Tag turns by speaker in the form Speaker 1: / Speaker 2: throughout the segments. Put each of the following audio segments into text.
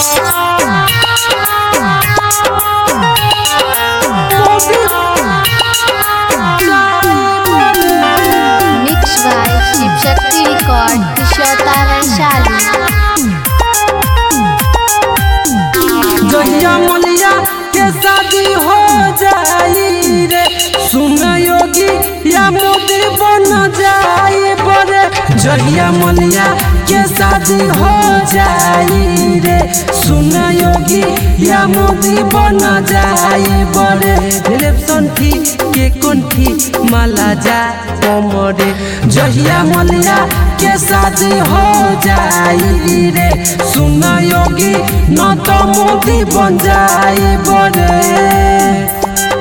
Speaker 1: Mixed by Shiv Shakti Record, Kishota Vaishali.
Speaker 2: जहिया मलिया के शादी हो जाई रे, सुन योगी या मोदी बन जाई बरे। जहिया मलिया के शादी हो जाई रे, सुन योगी या मोदी बन जाई बरे। इलेक्शन थी के कंठी माला जा कमरे। जहिया मलिया के शादी हो जाई रे, सुन योगी न तो मोदी बन जाई बरे।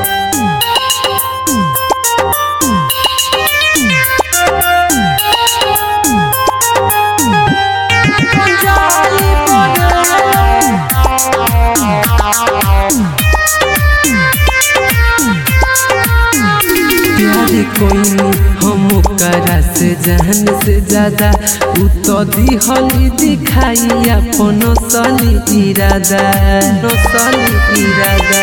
Speaker 2: प्यार कोई हम करा से जान से ज्यादा, उ तो दिहली दिखाई अपन सली इरादा, सली इरादा।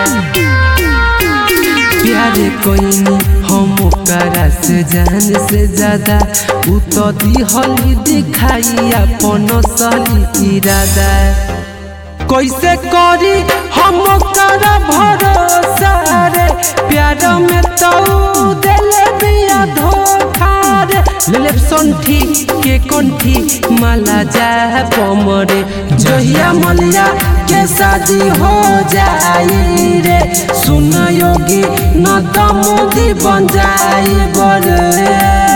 Speaker 2: प्यार कोई हम करा से जान से ज्यादा, उ तो दिहली दिखाई अपन सली इरादा। कैसे करी हम कर भरोसा रे, प्यार में तो दिल दिया धोखा रे। इलेक्शन थी के कंठी माला जा कमरे। जहिया मलिया के शादी हो जाई रे, सुन योगी न तो मोदी बन जाई बरे।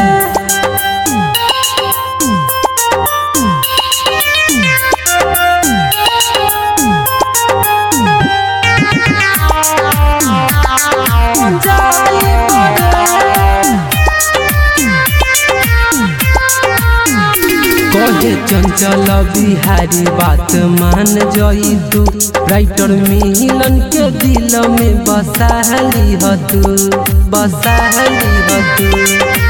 Speaker 2: कहे चंचल बिहारी बात मान जई तू, राइटर मिलन के दिल में बसाली ह तू, बसाली ह तू।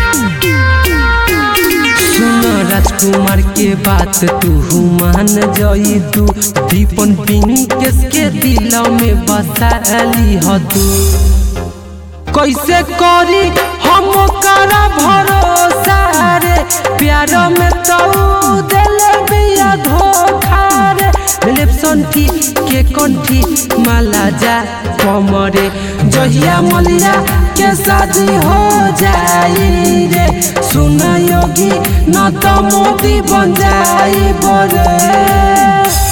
Speaker 2: सुन राजकुमार के बात तू मान जई तू, दीपन पिंकेश के दिल में बसाली ह तू। कैसे करी हम कर भरोसा रे, प्यार में तो दिल दिया धोखा रे। इलेक्शन थी के कंठी माला जा कमरे। जहिया मलिया के शादी हो जाई रे, सुन योगी न तो मोदी बन जाई बरे।